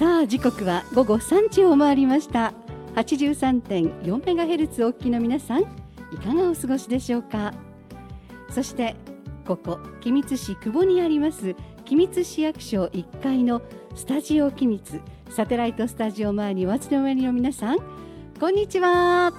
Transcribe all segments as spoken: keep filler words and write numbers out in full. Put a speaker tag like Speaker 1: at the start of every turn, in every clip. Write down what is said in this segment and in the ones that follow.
Speaker 1: さあ時刻はごごさんじを回りました。 はちじゅうさんてんよんメガヘルツ お聞きの皆さん、いかがお過ごしでしょうか。そしてここ君津市久保にあります君津市役所いっかいのスタジオ君津サテライトスタジオ前にお集まりの皆さん、こんにちは。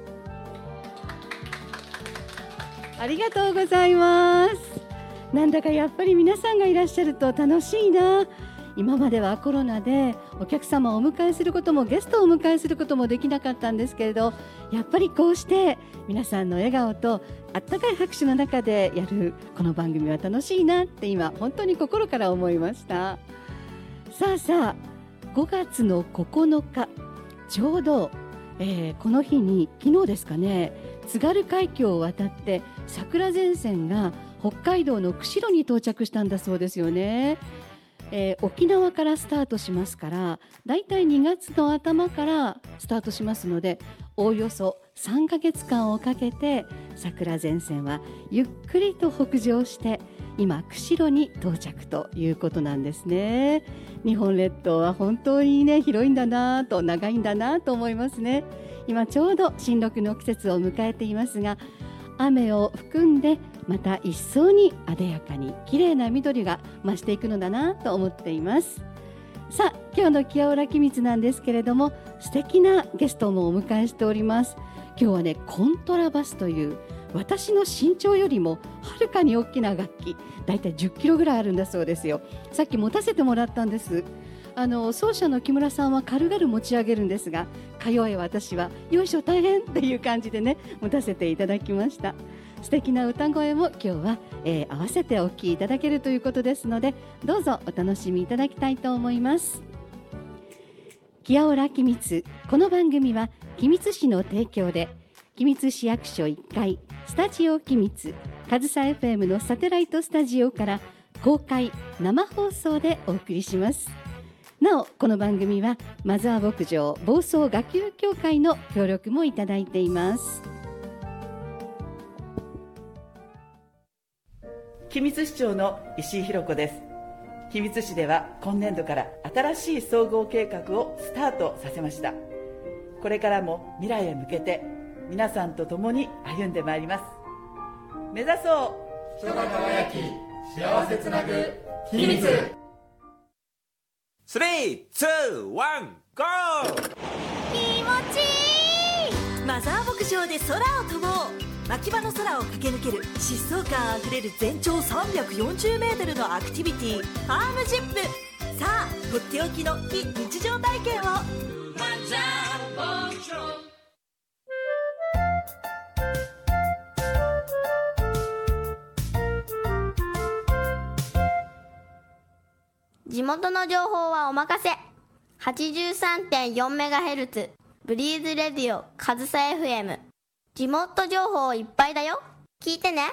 Speaker 1: ありがとうございます。なんだかやっぱり皆さんがいらっしゃると楽しいな。今まではコロナでお客様をお迎えすることもゲストをお迎えすることもできなかったんですけれど、やっぱりこうして皆さんの笑顔とあったかい拍手の中でやるこの番組は楽しいなって今本当に心から思いました。さあさあごがつのここのか、ちょうど、えー、この日に昨日ですかね、津軽海峡を渡って桜前線が北海道の釧路に到着したんだそうですよね。えー、沖縄からスタートしますから、だいたいにがつの頭からスタートしますので、おおよそさんかげつかんをかけて桜前線はゆっくりと北上して今釧路に到着ということなんですね。日本列島は本当にね、広いんだなと、長いんだなと思いますね。今ちょうど新緑の季節を迎えていますが、雨を含んでまた一層に艶やかに綺麗な緑が増していくのだなと思っています。さあ今日の木屋浦君津なんですけれども、素敵なゲストもお迎えしております。今日はね、コントラバスという私の身長よりもはるかに大きな楽器、だいたいじゅっキロぐらいあるんだそうですよ。さっき持たせてもらったんです。あの奏者の木村さんは軽々持ち上げるんですが、かよい私はよいしょ大変っていう感じでね、持たせていただきました。素敵な歌声も今日は、えー、合わせてお聴きいただけるということですので、どうぞお楽しみいただきたいと思います。木屋浦君津、この番組は君津市の提供で、君津市役所いっかいスタジオ君津かずさ エフエム のサテライトスタジオから公開生放送でお送りします。なおこの番組はマザー牧場房総学級協会の協力もいただいています。
Speaker 2: 君津市長の石井ひろ子です。君津市では今年度から新しい総合計画をスタートさせました。これからも未来へ向けて皆さんと共に歩んでまいります。目指そう
Speaker 3: 人が輝き幸せつなぐ君津。
Speaker 4: スリー、ツー、ワン、ゴー。
Speaker 5: 気持ちいい。マザー牧場で空を飛ぼう。牧場の空を駆け抜ける疾走感あふれる全長さんびゃくよんじゅうメートルのアクティビティ、ファームジップ。さあとっておきの非日常体験を。マザー牧場。
Speaker 6: 地元の情報はお任せ。 はちじゅうさんてんよんメガヘルツ ブリーズレディオかずさ エフエム。 地元情報いっぱいだよ、聞いてね。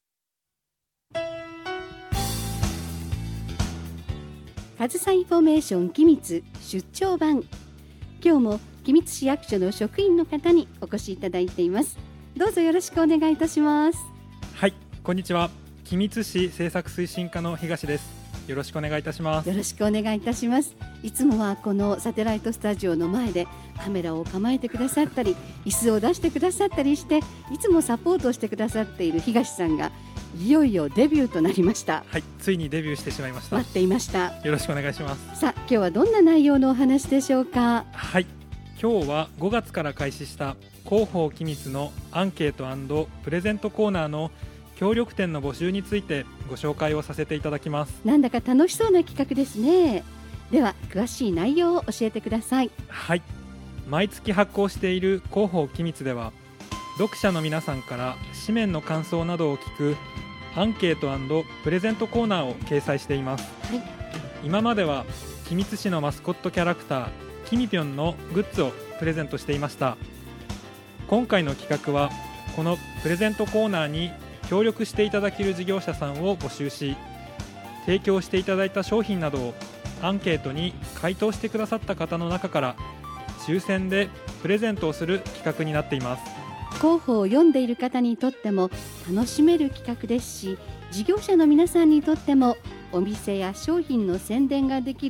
Speaker 1: かずさインフォメーション君津出張版、今日も君津市役所の職員の方にお越しいただいています。どうぞよろしくお願いいたします。
Speaker 7: はい、こんにちは。君津市政策推進課の東です。よろしくお願いいたします。
Speaker 1: よろしくお願いいたします。いつもはこのサテライトスタジオの前でカメラを構えてくださったり、椅子を出してくださったりして、いつもサポートしてくださっている東さんがいよいよデビューとなりました。
Speaker 7: はい、ついにデビューしてしまいました。
Speaker 1: 待っていました。
Speaker 7: よろしくお願いします。
Speaker 1: さあ今日はどんな内容のお話でしょうか。
Speaker 7: はい、今日はごがつから開始した広報君津のアンケート&プレゼントコーナーの協力店の募集についてご紹介をさせていただきます。
Speaker 1: なんだか楽しそうな企画ですね。では詳しい内容を教えてください。
Speaker 7: はい、毎月発行している広報君津では、読者の皆さんから紙面の感想などを聞くアンケート&プレゼントコーナーを掲載しています。
Speaker 1: はい、
Speaker 7: 今までは君津市のマスコットキャラクターきみぴょんのグッズをプレゼントしていました。今回の企画はこのプレゼントコーナーに協力していただける事業者さんを募集し、提供していただいた商品などをアンケートに回答してくださった方の中から抽選でプレゼントをする企画になっています。
Speaker 1: 広報を読んでいる方にとっても楽しめる企画ですし、事業者の皆さんにとってもお店や商品の宣伝ができる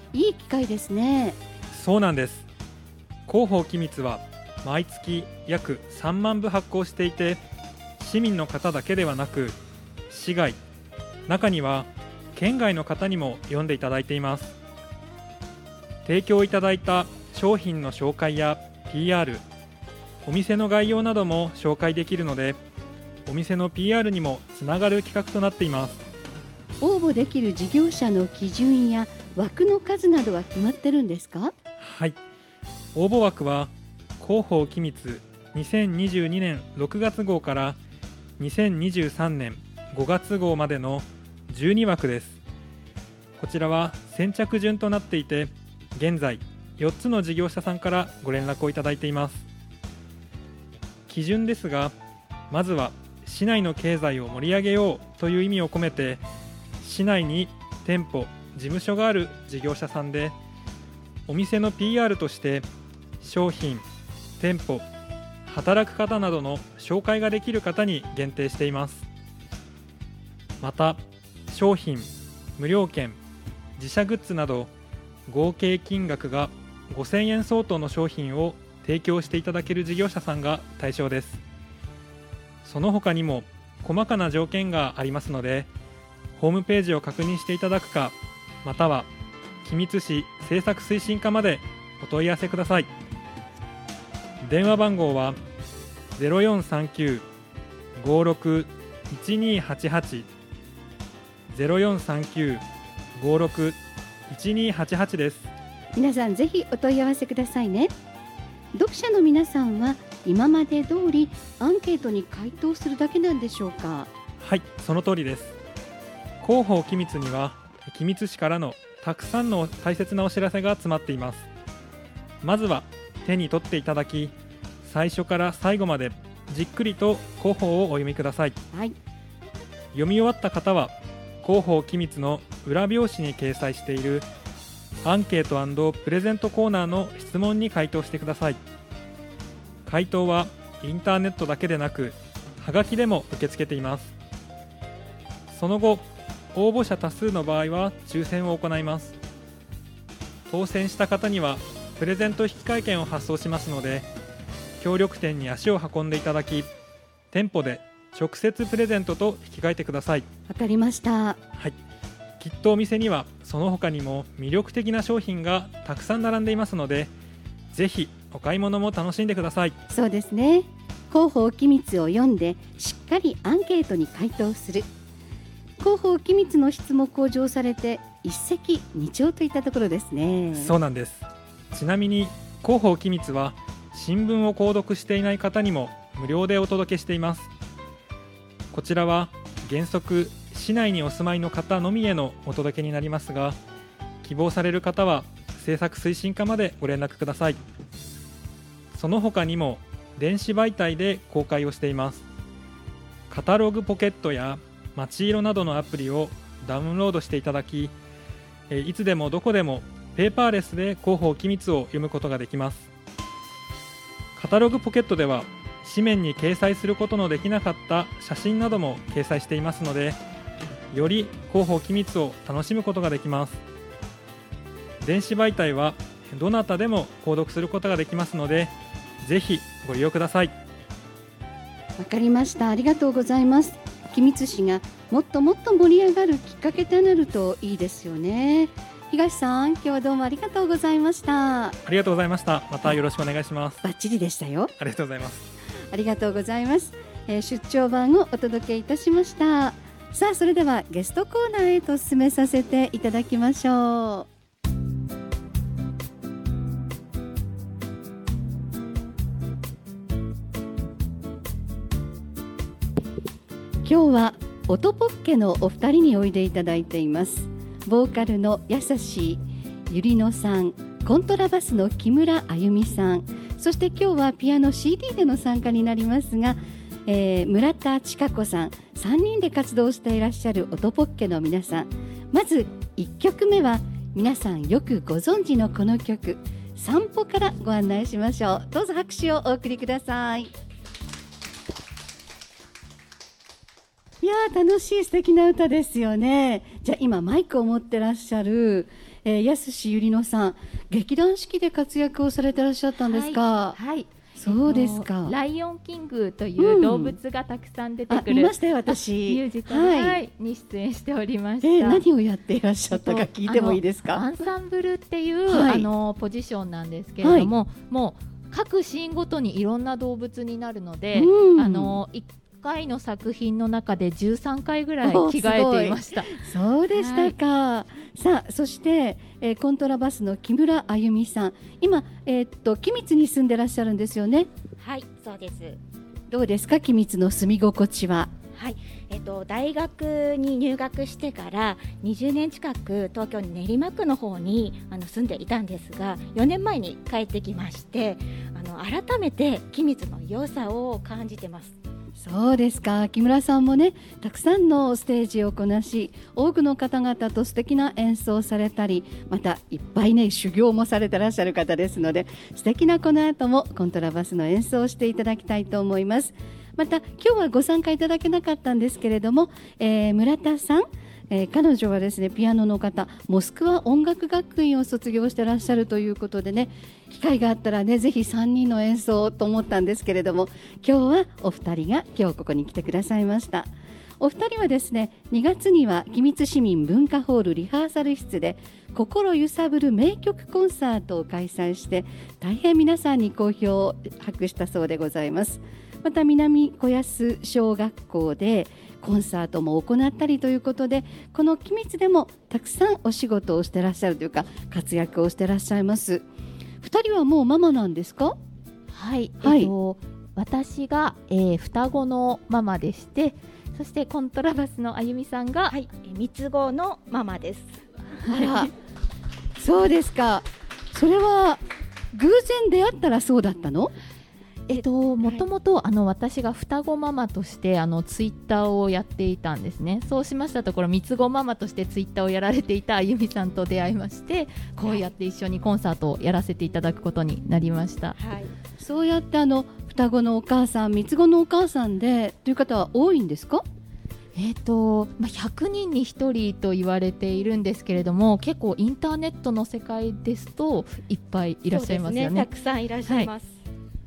Speaker 1: いい機会ですね。
Speaker 7: そうなんです。広報機密は毎月約さんまんぶ発行していて、市民の方だけではなく市外、中には県外の方にも読んでいただいています。提供いただいた商品の紹介や ピーアール、 お店の概要なども紹介できるので、お店の ピーアール にもつながる企画となっています。
Speaker 1: 応募できる事業者の基準や枠の数などは決まってるんですか？
Speaker 7: はい、応募枠は広報機密にせんにじゅうにねんろくがつ号からにせんにじゅうさんねんごがつ号までのじゅうにわくです。こちらは先着順となっていて、現在よっつの事業者さんからご連絡をいただいています。基準ですが、まずは市内の経済を盛り上げようという意味を込めて、市内に店舗、事務所がある事業者さんで、お店の ピーアール として商品、店舗、働く方などの紹介ができる方に限定しています。また、商品、無料券、自社グッズなど合計金額がごせんえん相当の商品を提供していただける事業者さんが対象です。その他にも細かな条件がありますので、ホームページを確認していただくか、または君津市政策推進課までお問い合わせください。電話番号は ゼロよんさんきゅう ごろく いちにはちはち ゼロよんさんきゅう ごろく いちにはちはち です。
Speaker 1: 皆さんぜひお問い合わせくださいね。読者の皆さんは今まで通りアンケートに回答するだけなんでしょうか？
Speaker 7: はい、その通りです。広報機密には君津市からのたくさんの大切なお知らせが詰まっています。まずは手に取っていただき、最初から最後までじっくりと広報をお読みください。
Speaker 1: はい、
Speaker 7: 読み終わった方は広報機密の裏表紙に掲載しているアンケート&プレゼントコーナーの質問に回答してください。回答はインターネットだけでなくはがきでも受け付けています。その後、応募者多数の場合は抽選を行います。当選した方にはプレゼント引換券を発送しますので、協力店に足を運んでいただき、店舗で直接プレゼントと引き換えてください。
Speaker 1: わかりました。
Speaker 7: はい、きっとお店にはその他にも魅力的な商品がたくさん並んでいますので、ぜひお買い物も楽しんでください。
Speaker 1: そうですね。広報機密を読んでしっかりアンケートに回答する。広報機密の質も向上されて一石二鳥といったところですね。
Speaker 7: そうなんです。ちなみに広報機密は新聞を購読していない方にも無料でお届けしています。こちらは原則市内にお住まいの方のみへのお届けになりますが、希望される方は政策推進課までご連絡ください。その他にも電子媒体で公開をしています。カタログポケットやまちいろなどのアプリをダウンロードしていただき、いつでもどこでもペーパーレスで広報機密を読むことができます。カタログポケットでは紙面に掲載することのできなかった写真なども掲載していますので、より広報機密を楽しむことができます。電子媒体はどなたでも購読することができますので、ぜひご利用ください。
Speaker 1: わかりました。ありがとうございます。君津市がもっともっと盛り上がるきっかけとなるといいですよね。東さん、今日はどうもありがとうございました。
Speaker 7: ありがとうございました。またよろしくお願いします。
Speaker 1: バッチリでしたよ。
Speaker 7: ありがとうございます。
Speaker 1: ありがとうございます。えー、出張版をお届けいたしました。さあ、それではゲストコーナーへと進めさせていただきましょう。今日は音ポッケのお二人においでいただいています。ボーカルのやさしいゆりのさん、コントラバスの木村あゆみさん、そして今日はピアノ シーディー での参加になりますが、えー、村田千佳子さん、さんにんで活動していらっしゃる音ポッケの皆さん。まずいっきょくめは皆さんよくご存知のこの曲、散歩からご案内しましょう。どうぞ拍手をお送りください。いやー、楽しい素敵な歌ですよね。じゃあ今マイクを持ってらっしゃる、 えー、安志ゆりのさん、劇団四季で活躍をされてらっしゃったんですか？
Speaker 8: はい、はい、
Speaker 1: そうですか、
Speaker 8: えっと、ライオンキングという動物がたくさん出てくる、
Speaker 1: うん、見ましたよ私
Speaker 8: ミュージカル、はいはい、に出演しておりました。
Speaker 1: えー、何をやっていらっしゃったか聞いてもいいですか？
Speaker 8: アンサンブルっていう、はい、あのポジションなんですけれども、はい、もう各シーンごとにいろんな動物になるので、うん、あのいっかいの作品の中でじゅうさんかいぐらい着替えていました。
Speaker 1: そうでしたか、はい、さあそして、えー、コントラバスの木村あゆみさん、今、えー、っと君津に住んでらっしゃるんですよね？
Speaker 9: はい、そうです。
Speaker 1: どうですか、君津の住み心地は？
Speaker 9: はい、えっと、大学に入学してからにじゅうねん近く東京の練馬区の方にあの住んでいたんですが、よねんまえに帰ってきまして、あの改めて君津の良さを感じてます。
Speaker 1: そうですか。木村さんもね、たくさんのステージをこなし、多くの方々と素敵な演奏をされたり、またいっぱいね修行もされてらっしゃる方ですので、素敵なこの後もコントラバスの演奏をしていただきたいと思います。また今日はご参加いただけなかったんですけれども、えー、村田さん、えー、彼女はですねピアノの方、モスクワ音楽学院を卒業してらっしゃるということでね、機会があったらねぜひさんにんの演奏と思ったんですけれども、今日はお二人が今日ここに来てくださいました。お二人はですねにがつには君津市民文化ホールリハーサル室で心揺さぶる名曲コンサートを開催して、大変皆さんに好評を博したそうでございます。また南小安小学校でコンサートも行ったりということで、この君津でもたくさんお仕事をしてらっしゃるというか活躍をしてらっしゃいます。二人はもうママなんですか？
Speaker 8: はい、はい、えっと、私が、えー、双子のママでして、そしてコントラバスのあゆみさんが、
Speaker 9: はい、三つ子のママです。
Speaker 1: あらそうですか。それは偶然出会ったらそうだったの？
Speaker 8: えっと、もともとあの私が双子ママとしてあのツイッターをやっていたんですね。そうしましたところ三つ子ママとしてツイッターをやられていたあゆみさんと出会いまして、こうやって一緒にコンサートをやらせていただくことになりました、はい、
Speaker 1: そうやってあの双子のお母さん、三つ子のお母さんでという方は多いんですか？
Speaker 8: えーとまあ、ひゃくにんにひとりと言われているんですけれども、結構インターネットの世界ですといっぱいいらっしゃいますよね。
Speaker 9: そうですね、たくさんいらっしゃいます、はい。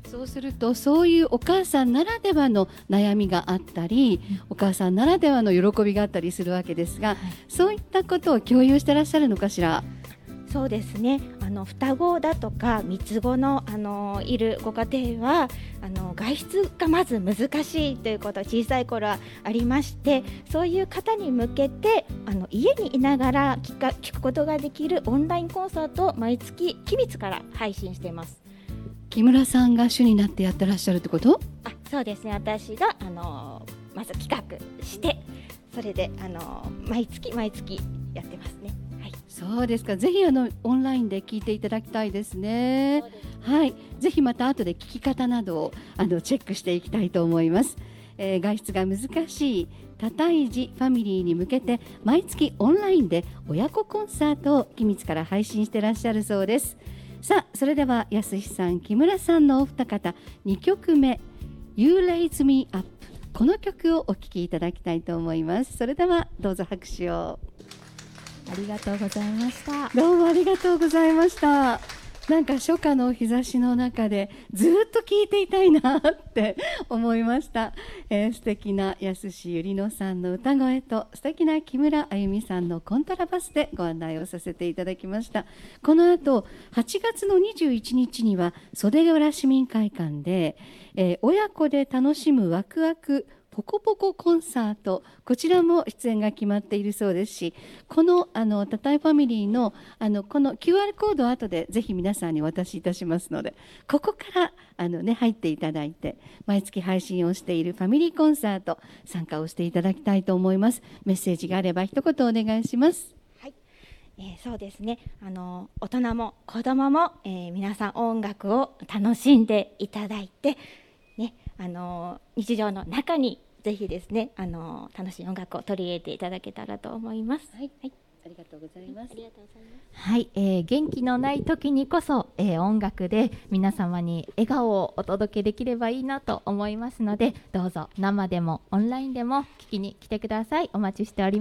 Speaker 1: そうするとそういうお母さんならではの悩みがあったり、うん、お母さんならではの喜びがあったりするわけですが、はい、そういったことを共有してらっしゃるのかしら？
Speaker 9: そうですね、あの双子だとか三つ子の、あのいるご家庭はあの外出がまず難しいということは小さい頃はありまして、そういう方に向けてあの家にいながら聞か、聞くことができるオンラインコンサートを毎月君津から配信しています。
Speaker 1: 木村さんが主になってやってらっしゃるってこと？
Speaker 9: あ、そうですね、私があのまず企画して、それであの毎月毎月やってますね。はい、
Speaker 1: そうですか。ぜひあのオンラインで聞いていただきたいですね。はい、ぜひまた後で聞き方などをあのチェックしていきたいと思います。えー、外出が難しい多胎児ファミリーに向けて毎月オンラインで親子コンサートを君津から配信してらっしゃるそうです。さあ、それでは安志さん、木村さんのお二方、にきょくめ You Raise Me Up、 この曲をお聴きいただきたいと思います。それではどうぞ拍手を。
Speaker 8: ありがとうございました。
Speaker 1: どうもありがとうございました。なんか初夏の日差しの中でずっと聴いていたいなって思いました、えー、素敵な安志ゆりのさんの歌声と素敵な木村あゆみさんのコントラバスでご案内をさせていただきました。この後はちがつのにじゅういちにちには袖ヶ浦市民会館で、えー、親子で楽しむワクワクポコポココンサート、こちらも出演が決まっているそうですし、このあのタタイファミリーのあのこの キューアール コードを後でぜひ皆さんにお渡しいたしますので、ここからあの、ね、入っていただいて毎月配信をしているファミリーコンサート参加をしていただきたいと思います。メッセージがあれば一言お願いします。
Speaker 9: はい、えー、そうですね、あの大人も子供も、えー、皆さん音楽を楽しんでいただいてね、あの日常の中にぜひですね、あの楽しい音楽を取り入れていただけたらと思います。
Speaker 1: はい、はい、ありがとうございます。ありがとうございます。
Speaker 8: はい、えー、元気のない時にこそ、えー、音楽で皆様に笑顔をお届けできればいいなと思いますので、どうぞ生でもオンラインでも聞きに来てください。お待ちしております。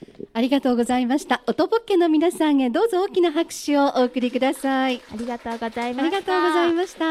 Speaker 1: ありがとうございました。おとぼっけの皆さんへどうぞ大きな拍手をお送りください。
Speaker 9: ありがとうございました。
Speaker 1: ありがとうございました。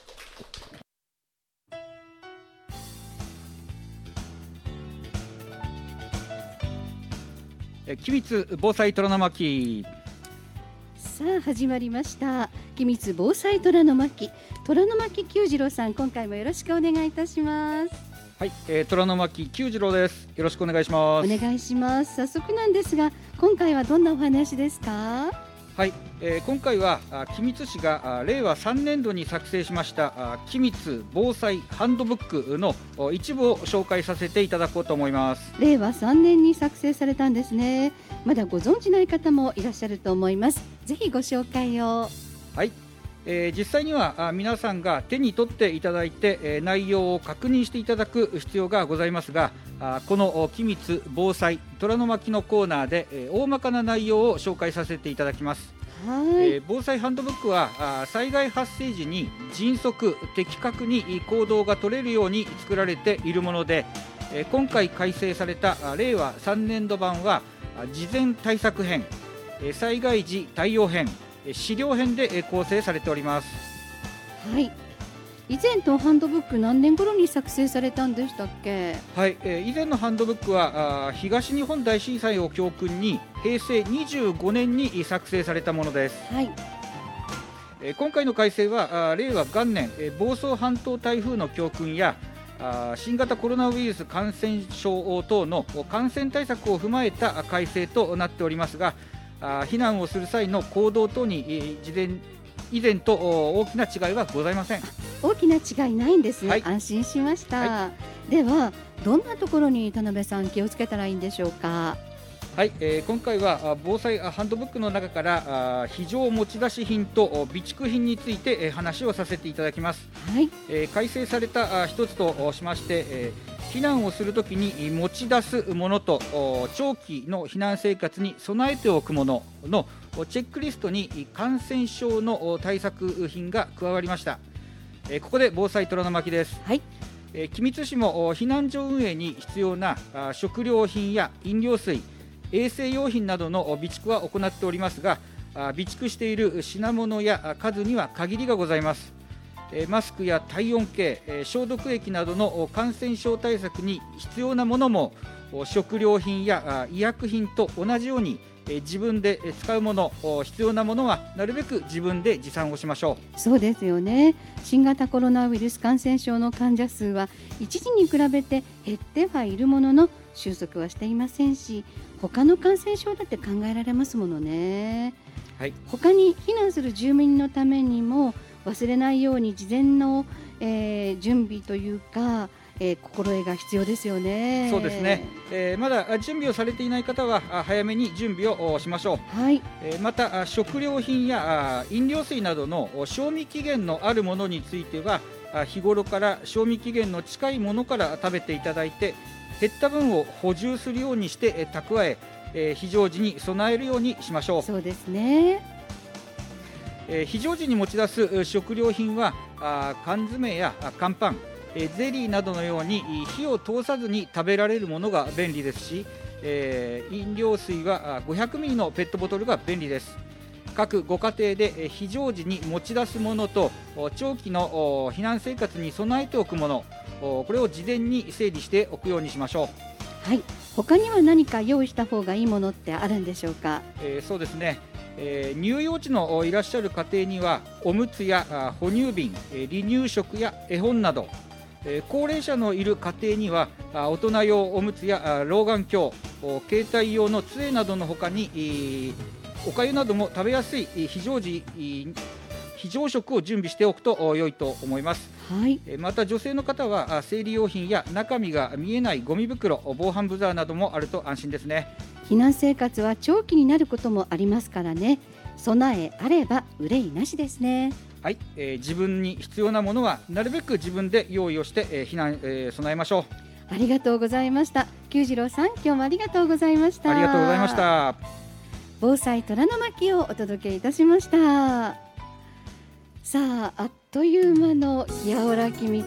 Speaker 10: 君津防災虎の巻。
Speaker 1: さあ始まりました。君津防災虎の巻、虎の巻久次郎さん、今回もよろしくお願いいたします。
Speaker 10: はい、えー、虎の巻久次郎です。よろしくお願いします。
Speaker 1: お願いします。早速なんですが、今回はどんなお話ですか？
Speaker 10: はい、えー、今回は君津市が令和さんねんどに作成しました君津防災ハンドブックの一部を紹介させていただこうと思います。
Speaker 1: 令和さんねんに作成されたんですね。まだご存知ない方もいらっしゃると思います。ぜひご紹介を。
Speaker 10: はい、えー、実際には皆さんが手に取っていただいて、えー、内容を確認していただく必要がございますが、あこの君津防災虎の巻のコーナーで、えー、大まかな内容を紹介させていただきます。
Speaker 1: はい、
Speaker 10: えー、防災ハンドブックはあ災害発生時に迅速的確に行動が取れるように作られているもので、えー、今回改正された令和さんねんど版は事前対策編、えー、災害時対応編、資料編で構成されております。
Speaker 1: はい、以前のハンドブック何年頃に作成されたんでしたっけ？
Speaker 10: はい、えー、以前のハンドブックはあ東日本大震災を教訓にへいせいにじゅうごねんに作成されたものです。
Speaker 1: はい、
Speaker 10: えー、今回の改正はあ令和元年、えー、房総半島台風の教訓やあ新型コロナウイルス感染症等の感染対策を踏まえた改正となっておりますが、あ避難をする際の行動等に、えー、事前以前と大きな違いはございません。
Speaker 1: 大きな違いないんですね。はい、安心しました。はい、ではどんなところに田辺さん気をつけたらいいんでしょうか？
Speaker 10: はい、えー、今回は防災ハンドブックの中からあ非常持ち出し品と備蓄品について、えー、話をさせていただきます。
Speaker 1: はい、
Speaker 10: えー、改正されたあ一つとしまして、えー、避難をするときに持ち出すものと長期の避難生活に備えておくもののチェックリストに感染症の対策品が加わりました。えー、ここで防災虎の巻です。
Speaker 1: はい、
Speaker 10: えー、君津市も避難所運営に必要なあ食料品や飲料水、衛生用品などの備蓄は行っておりますが、備蓄している品物や数には限りがございます。マスクや体温計、消毒液などの感染症対策に必要なものも食料品や医薬品と同じように自分で使うもの、必要なものはなるべく自分で持参をしましょ
Speaker 1: う。そうですよね。新型コロナウイルス感染症の患者数は一時に比べて減ってはいるものの収束はしていませんし、他の感染症だって考えられますものね。
Speaker 10: はい、
Speaker 1: 他に避難する住民のためにも忘れないように事前の、えー、準備というか、えー、心得が必要ですよね。
Speaker 10: そうですね、えー、まだ準備をされていない方は早めに準備をしましょ
Speaker 1: う。はい、
Speaker 10: えー、また食料品や飲料水などの賞味期限のあるものについては日頃から賞味期限の近いものから食べていただいて、減った分を補充するようにして蓄え、えー、非常時に備えるようにしましょう。
Speaker 1: そうですね。
Speaker 10: えー、非常時に持ち出す食料品はあ缶詰や乾パン、えー、ゼリーなどのように火を通さずに食べられるものが便利ですし、えー、飲料水はごひゃくミリのペットボトルが便利です。各ご家庭で非常時に持ち出すものと長期の避難生活に備えておくもの、これを事前に整理しておくようにしましょ
Speaker 1: う。はい、他には何か用意した方がいいものってあるんでしょうか？
Speaker 10: えー、そうですね、えー、乳幼児のいらっしゃる家庭にはおむつや哺乳瓶、離乳食や絵本など、えー、高齢者のいる家庭には大人用おむつや老眼鏡、携帯用の杖などの他に、えー、おかゆなども食べやすい非常時非常食を準備しておくと良いと思います。
Speaker 1: はい、
Speaker 10: また女性の方は生理用品や中身が見えないゴミ袋、防犯ブザーなどもあると安心ですね。
Speaker 1: 避難生活は長期になることもありますからね。備えあれば憂いなしですね。
Speaker 10: はい、えー、自分に必要なものはなるべく自分で用意をして、えー、避難、えー、備えましょ
Speaker 1: う。ありがとうございました。久次郎さん、今日もありがとうございました。
Speaker 10: ありがとうございました。
Speaker 1: 防災虎の巻をお届けいたしました。さあ、あっという間のやおら君津、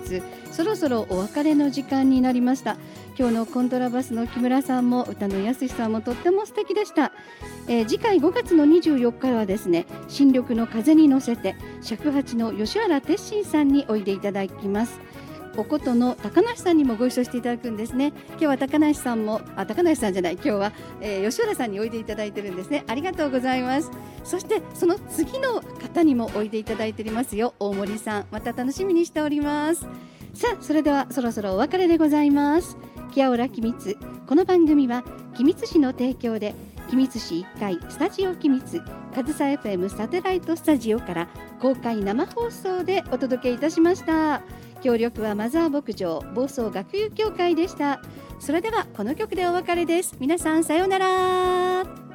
Speaker 1: そろそろお別れの時間になりました。今日のコントラバスの木村さんも歌のやすしさんもとっても素敵でした。えー、次回ごがつのにじゅうよっかはですね、新緑の風に乗せて尺八の吉原鉄心さんにおいでいただきます。お琴の高梨さんにもご一緒していただくんですね。今日は高梨さんもあ高梨さんじゃない今日は、えー、吉原さんにおいでいただいてるんですね。ありがとうございます。そしてその次の方にもおいでいただいておりますよ。大森さん、また楽しみにしております。さあ、それではそろそろお別れでございます。キアオラ君津、この番組は君津市の提供で君津市いっかいスタジオ君津かずさ エフエム サテライトスタジオから公開生放送でお届けいたしました。協力はマザー牧場房総学友協会でした。それではこの曲でお別れです。皆さんさようなら。